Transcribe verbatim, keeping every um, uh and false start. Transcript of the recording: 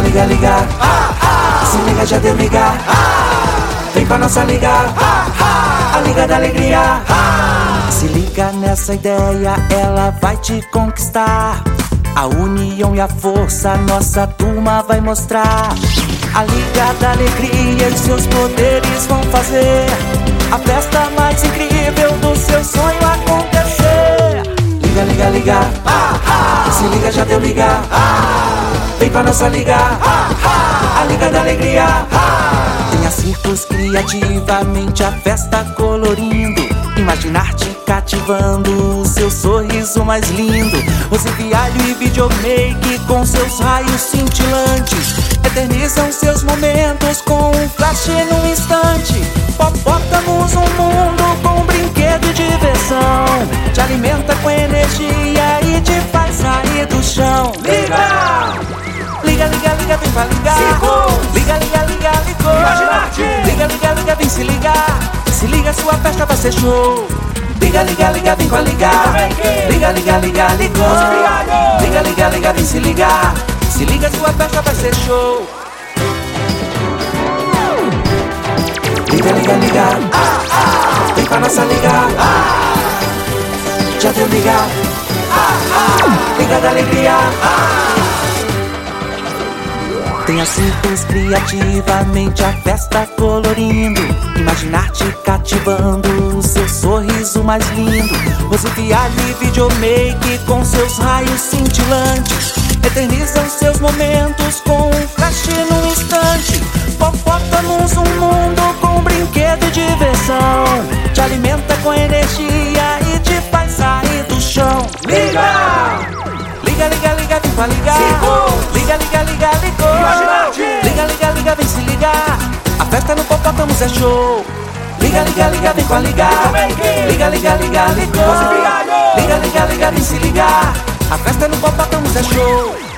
liga, liga, ah, ah. Se liga, já deu liga, ah. Vem pra nossa liga, ah, ah. A liga da alegria, ah. Se liga nessa ideia, ela vai te conquistar. A união e a força, nossa turma vai mostrar. A liga da alegria e seus poderes vão fazer a festa mais incrível do seu sonho acontecer. Liga, liga, liga, ah, ah. Se liga, já deu liga, ah. Vem pra nossa liga, ah, ah. A liga da alegria, ah. Tenha circos criativamente a festa colorindo. Imaginar te cativando, o seu sorriso mais lindo. Rosiviário e videomake com seus raios cintilantes eternizam seus momentos com um flash num instante. Popotamos um mundo com brinquedo e diversão. Te alimenta com energia e te faz sair do chão. Liga! Liga, liga, liga, vem pra ligar. Liga, liga, liga, ligou. Liga, liga, liga, vem se ligar. Se liga, sua festa vai ser show. Liga, liga, liga, vem pra ligar. Liga, liga, liga, ligou. Liga, liga, liga, vem se ligar. Se liga, sua festa vai ser show. Liga, liga, liga, ah, ah. Vem pra nossa liga, ah. Já deu liga, ah, ah. Liga da alegria, ah. Tenha circos criativamente a festa colorindo. Imaginar te cativando, o seu sorriso mais lindo. Rosiviário e videomake com seus raios cintilantes eternizam seus momentos com um flash num instante. Popotamos um mundo com brinquedo e diversão. Te alimenta com energia e te faz sair do chão. Liga! Liga, liga, liga, vem pra ligar. Liga, liga, liga, ligou. Liga, liga, liga, vem se ligar. A festa no Popotamos é show. Liga, liga, liga, vem pra ligar. Liga, liga, liga, ligou. Liga, liga, liga, vem se ligar. A festa no Popotamos é show.